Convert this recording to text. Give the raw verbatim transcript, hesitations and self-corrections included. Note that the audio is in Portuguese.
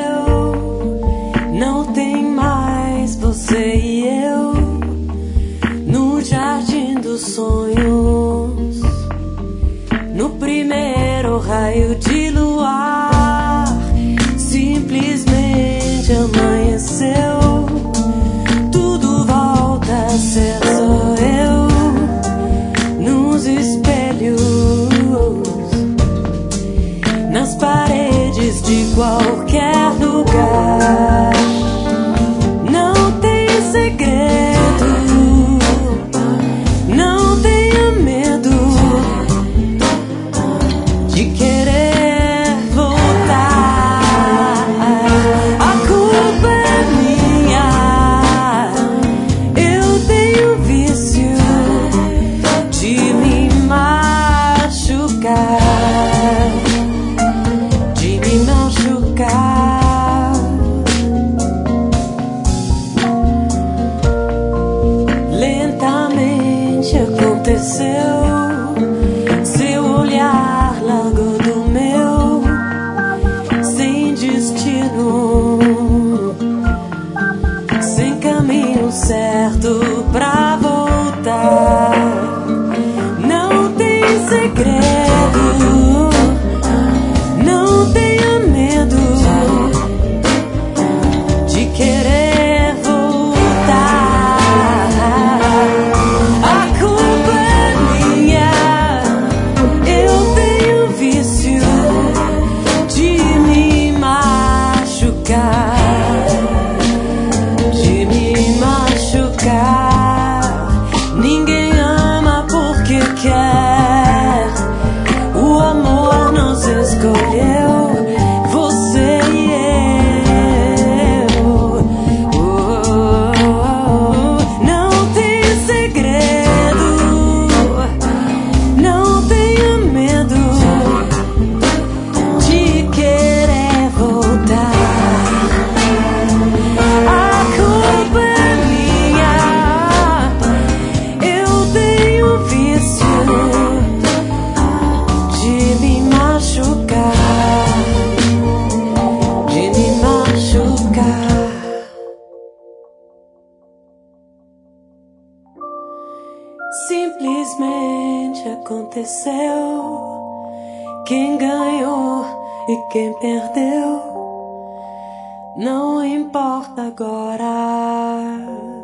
Não tem mais você e eu no jardim dos sonhos. No primeiro raio de luar, simplesmente amanheceu. Tudo volta a ser só eu nos espelhos, nas paredes de qualquer lugar. Não tem segredo, não tenha medo de querer voltar. A culpa é minha, eu tenho vício de me machucar. Lentamente aconteceu, seu olhar largou do meu, sem destino, sem caminho certo pra voltar. Não tem segredo, não tenha medo de querer voltar. A culpa é minha, eu tenho vício de me machucar, de me machucar. Ninguém ama porque quer, o amor nos escolheu, você e eu. Oh, oh, oh. Não tem segredo, não tenha medo de querer voltar. A culpa é minha, eu tenho vício de me machucar, de me machucar. Simplesmente aconteceu. Quem ganhou e quem perdeu não importa agora.